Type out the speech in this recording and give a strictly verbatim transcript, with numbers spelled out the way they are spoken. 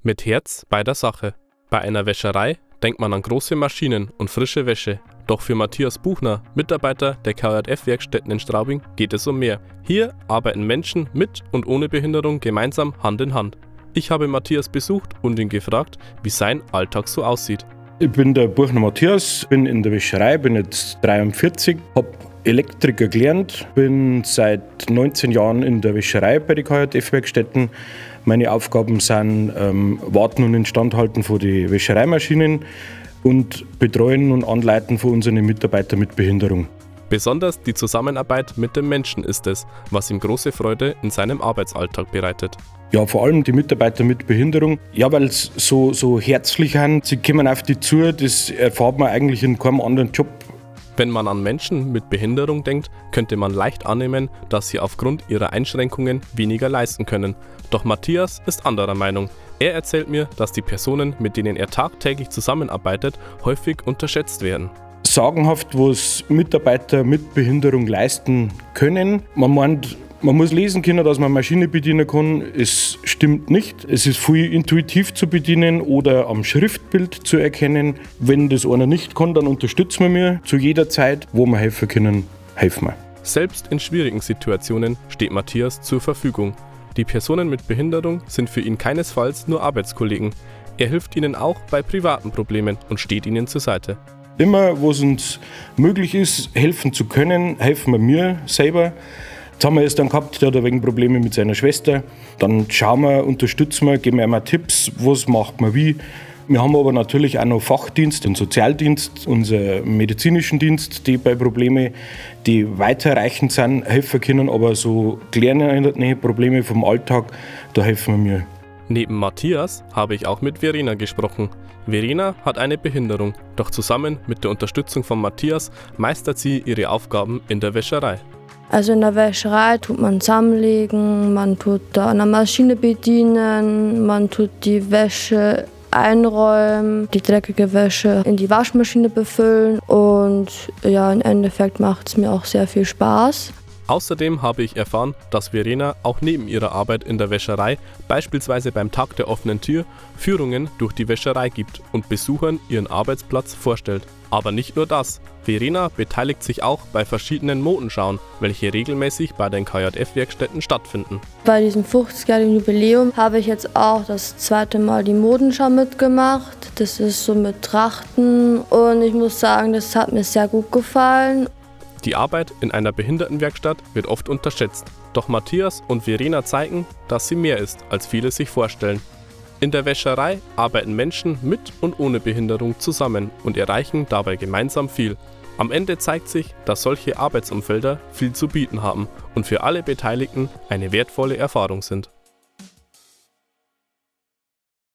Mit Herz bei der Sache. Bei einer Wäscherei denkt man an große Maschinen und frische Wäsche. Doch für Matthias Buchner, Mitarbeiter der K J F-Werkstätten in Straubing, geht es um mehr. Hier arbeiten Menschen mit und ohne Behinderung gemeinsam Hand in Hand. Ich habe Matthias besucht und ihn gefragt, wie sein Alltag so aussieht. Ich bin der Buchner Matthias, bin in der Wäscherei, bin jetzt dreiundvierzig, habe Elektriker gelernt, bin seit neunzehn Jahren in der Wäscherei bei den K J F-Werkstätten. Meine Aufgaben sind ähm, Warten und Instandhalten von den Wäschereimaschinen und Betreuen und Anleiten von unseren Mitarbeitern mit Behinderung. Besonders die Zusammenarbeit mit dem Menschen ist es, was ihm große Freude in seinem Arbeitsalltag bereitet. Ja, vor allem die Mitarbeiter mit Behinderung, ja, weil sie so, so herzlich sind, sie kommen auf die zu, das erfahrt man eigentlich in keinem anderen Job. Wenn man an Menschen mit Behinderung denkt, könnte man leicht annehmen, dass sie aufgrund ihrer Einschränkungen weniger leisten können. Doch Matthias ist anderer Meinung. Er erzählt mir, dass die Personen, mit denen er tagtäglich zusammenarbeitet, häufig unterschätzt werden. Sagenhaft, was Mitarbeiter mit Behinderung leisten können. Man meint, man muss lesen können, dass man eine Maschine bedienen kann. Es stimmt nicht. Es ist viel intuitiv zu bedienen oder am Schriftbild zu erkennen. Wenn das einer nicht kann, dann unterstützen wir mir zu jeder Zeit, wo wir helfen können, helfen wir. Selbst in schwierigen Situationen steht Matthias zur Verfügung. Die Personen mit Behinderung sind für ihn keinesfalls nur Arbeitskollegen. Er hilft ihnen auch bei privaten Problemen und steht ihnen zur Seite. Immer, wo es uns möglich ist, helfen zu können, helfen wir mir selber. Jetzt haben wir es dann gehabt, der hat ein wenig Probleme mit seiner Schwester. Dann schauen wir, unterstützen wir, geben wir immer Tipps, was macht man wie. Wir haben aber natürlich auch noch Fachdienst, den Sozialdienst, unseren medizinischen Dienst, die bei Problemen, die weiterreichend sind, helfen können. Aber so kleine Probleme vom Alltag, da helfen wir mir. Neben Matthias habe ich auch mit Verena gesprochen. Verena hat eine Behinderung, doch zusammen mit der Unterstützung von Matthias meistert sie ihre Aufgaben in der Wäscherei. Also in der Wäscherei tut man zusammenlegen, man tut da an der Maschine bedienen, man tut die Wäsche einräumen, die dreckige Wäsche in die Waschmaschine befüllen und ja, im Endeffekt macht es mir auch sehr viel Spaß. Außerdem habe ich erfahren, dass Verena auch neben ihrer Arbeit in der Wäscherei, beispielsweise beim Tag der offenen Tür, Führungen durch die Wäscherei gibt und Besuchern ihren Arbeitsplatz vorstellt. Aber nicht nur das. Verena beteiligt sich auch bei verschiedenen Modenschauen, welche regelmäßig bei den K J F-Werkstätten stattfinden. Bei diesem fünfzigjährigen Jubiläum habe ich jetzt auch das zweite Mal die Modenschau mitgemacht. Das ist so mit Trachten und ich muss sagen, das hat mir sehr gut gefallen. Die Arbeit in einer Behindertenwerkstatt wird oft unterschätzt. Doch Matthias und Verena zeigen, dass sie mehr ist, als viele sich vorstellen. In der Wäscherei arbeiten Menschen mit und ohne Behinderung zusammen und erreichen dabei gemeinsam viel. Am Ende zeigt sich, dass solche Arbeitsumfelder viel zu bieten haben und für alle Beteiligten eine wertvolle Erfahrung sind.